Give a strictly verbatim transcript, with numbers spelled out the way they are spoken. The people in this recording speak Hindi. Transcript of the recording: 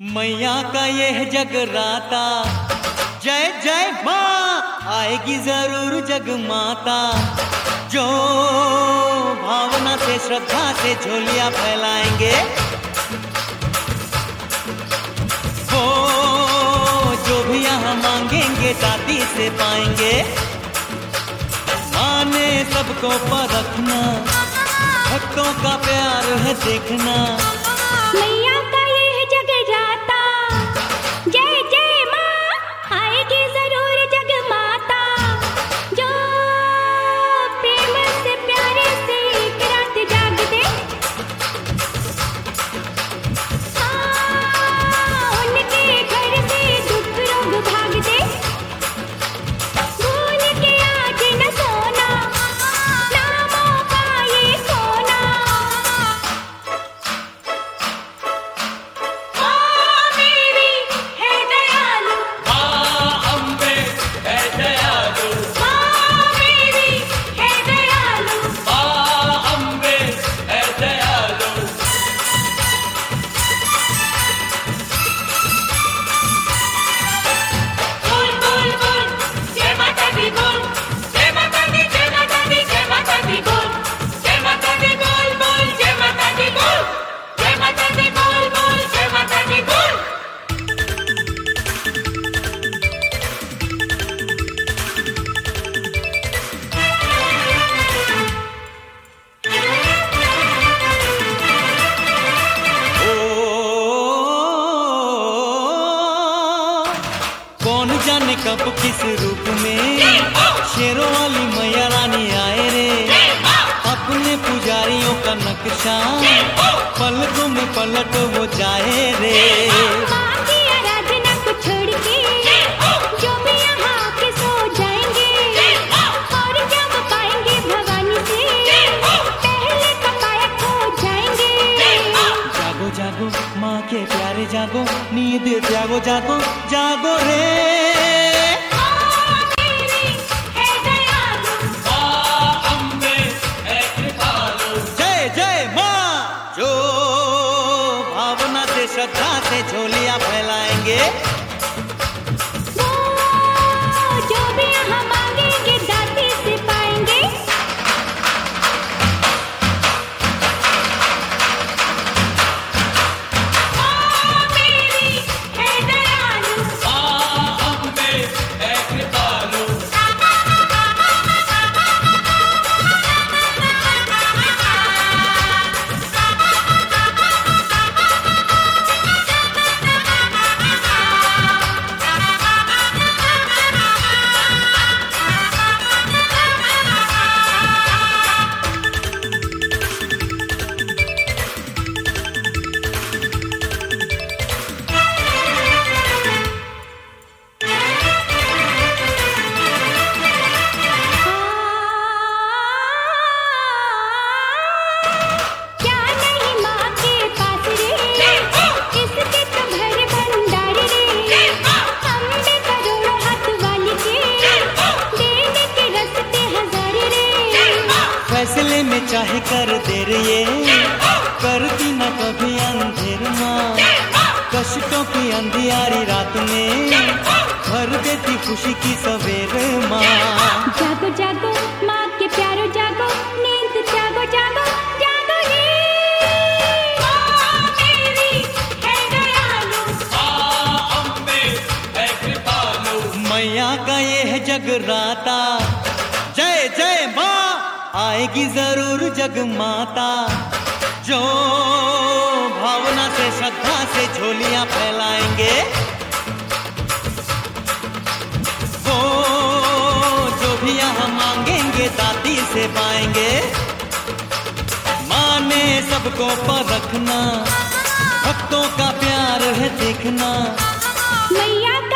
मैया का यह जगराता, जय जय माँ आएगी जरूर जगमाता। जो भावना से श्रद्धा से झोलियां फैलाएंगे, वो जो भी यहाँ मांगेंगे दादी से पाएंगे। माँ ने सबको परखना, भक्तों का प्यार है देखना। मैया का ये जगराता, जय जय माँ आएगी जरूर जगमाता। जो प्रेम से प्यारे से एक रात जाग दे, हाँ उनके घर से दुख रोग भाग दे। भूल के आज न सोना, नामों का ये सोना। जाने कब किस रूप में शेरों वाली मैया रानी आए रे। अपने पुजारियों का नक्शा पलकों में पलट वो जाए रे। माँ की आराधना को छोड़ के जो भी यहाँ के सो जाएंगे, और जब पाएंगे भवानी से पहले कपायत हो जाएंगे। जागो जागो माँ के प्यारे जागो, नींद जागो जागो जागो रे। श्रद्धा से झोलियां फैलाएंगे, वो जो भी यहाँ मांगेंगे दादी से पाएंगे। माँ मेरी है दयालु, माँ अम्बे है कृपालु। फैसले में चाहे कर दे रे ये, करती न कभी अंधेर माँ। कष्टों की अंधियारी रात में भर देती खुशी की सवेरे माँ। जागो जागो माँ के प्यारो जागो, नींद जागो जागो जागो रे। माँ मेरी है दयालु, माँ अम्बे है कृपालु। मैया का ये है जगराता, जय जय माँ आएगी जरूर जगमाता। जो भावना से श्रद्धा से झोलियां फैलाएंगे, वो जो भी यहाँ मांगेंगे दादी से पाएंगे। माँ ने सबको परखना, भक्तों का प्यार है देखना। मैया